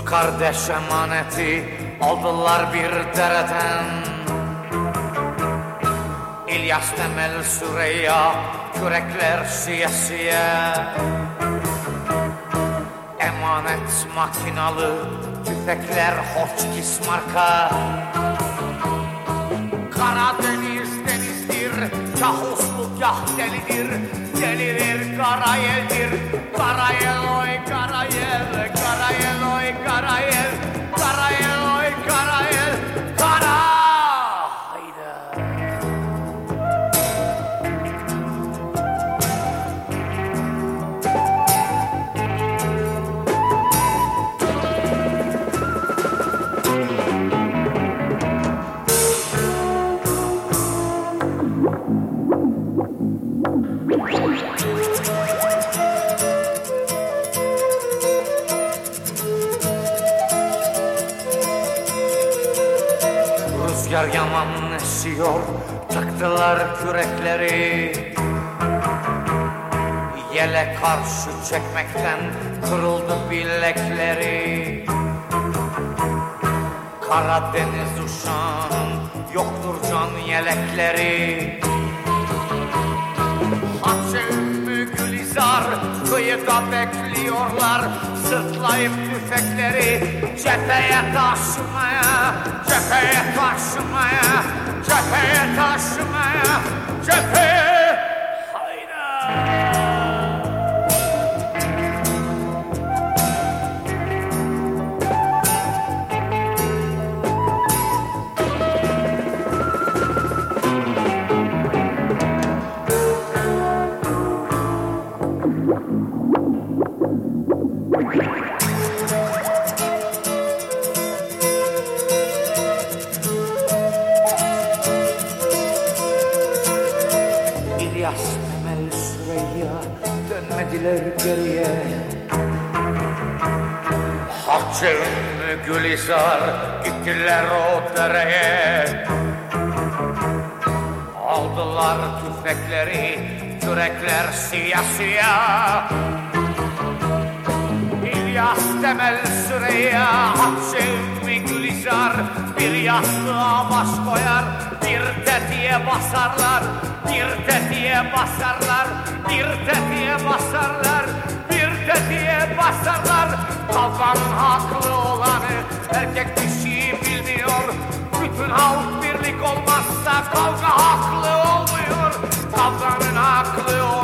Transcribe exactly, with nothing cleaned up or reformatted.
kardeş emaneti aldılar bir dereden. İlyas, Temel, Süreyya, kürekler siye siye. Emanet makinalı tüfekler Hotchkiss marka. Karadeniz denizdir, kah uslu kah delidir. Delidir Karayel'dir, Karayel oy Karayel, Karayel oy Karayel, Karayel oy Karayel, Kara. Hayda. Rüzgar yaman esiyor, taktılar kürekleri. Yele karşı çekmekten kırıldı bilekleri. Karadeniz uşağın yoktur can yelekleri. Hatice, Ümmü, Gülizar kıyıda bekliyorlar, sırtlayıp tüfekleri. Cepheye taşımaya, cepheye taşımaya, cepheye taşımaya, cepheye. Hayda. İlyas, Temel, Süreyya dönmediler geriye. Hatice, Ümmü, Gülizar gittiler o dereye. Aldılar tüfekleri, kürekler siyah siyah. İlyas, Temel, Süreyya, Hatice, Ümmü, Gülizar bir yastığa baş koyar, bir tetiğe basarlar. Bir tetiğe basarlar, bir tetiğe basarlar, bir tetiğe basarlar. Kavganın haklı olanı erkek dişiyi bilmiyor. Bütün halk birlik olmazsa kavga haklı olmuyor. Kavganın haklı